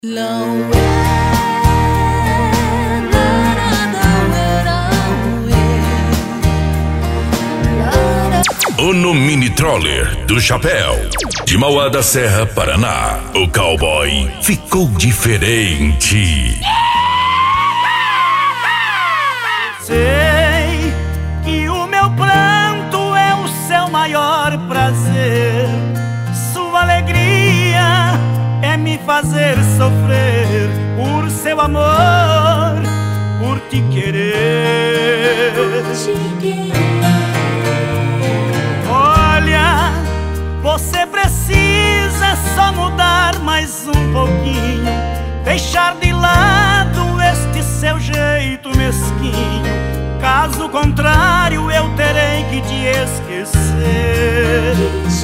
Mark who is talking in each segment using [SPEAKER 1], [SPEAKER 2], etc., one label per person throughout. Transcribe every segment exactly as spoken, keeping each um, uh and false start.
[SPEAKER 1] O no mini troller do chapéu, de Mauá da Serra, Paraná, o cowboy ficou diferente.
[SPEAKER 2] Sei que o meu pranto é o seu maior prazer. Sua alegria é me fazer sofrer por seu amor, por te querer. Olha, você precisa só mudar mais um pouquinho, deixar de lado este seu jeito mesquinho. Caso contrário, eu terei que te esquecer.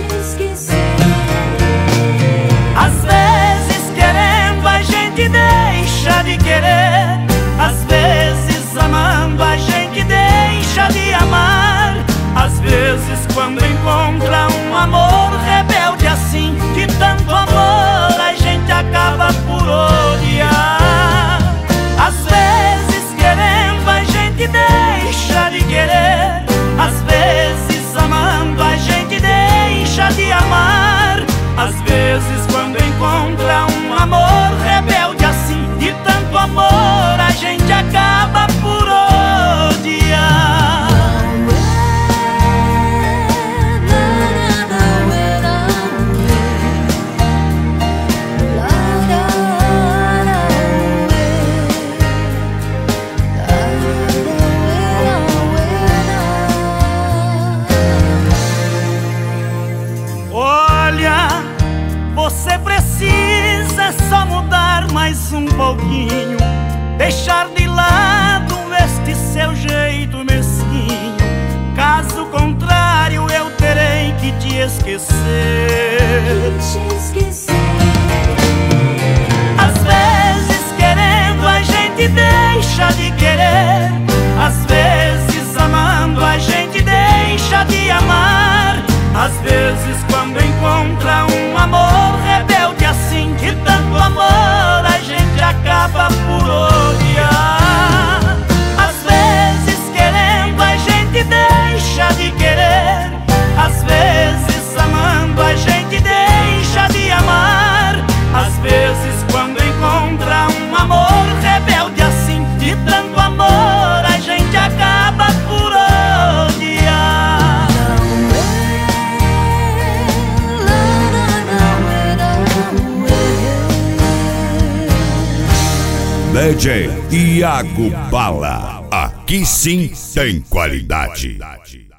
[SPEAKER 2] Às vezes querendo a gente deixa de querer, às vezes amando a gente deixa de amar. Às vezes quando encontra um amor rebelde assim, de tanto amor a gente acaba por odiar. Às vezes querendo a gente deixa de querer, às vezes amando a gente deixa de amar. Às vezes quando encontra um amor rebelde assim, de tanto amor a gente acaba por odiar. Você precisa só mudar mais um pouquinho, deixar de lado este seu jeito mesquinho. Caso contrário, eu terei que te esquecer. Às vezes querendo a gente deixa de querer, às vezes amando a gente deixa de amar. Às vezes quando encontra um amor rebelde assim, de tanto amor a gente acaba por odiar. Às vezes querendo a gente deixa de querer, às vezes amando a gente deixa de amar. Às vezes quando encontra um amor rebelde assim, de tanto amor a gente acaba por odiar.
[SPEAKER 1] D J Iago Bala, aqui sim tem qualidade.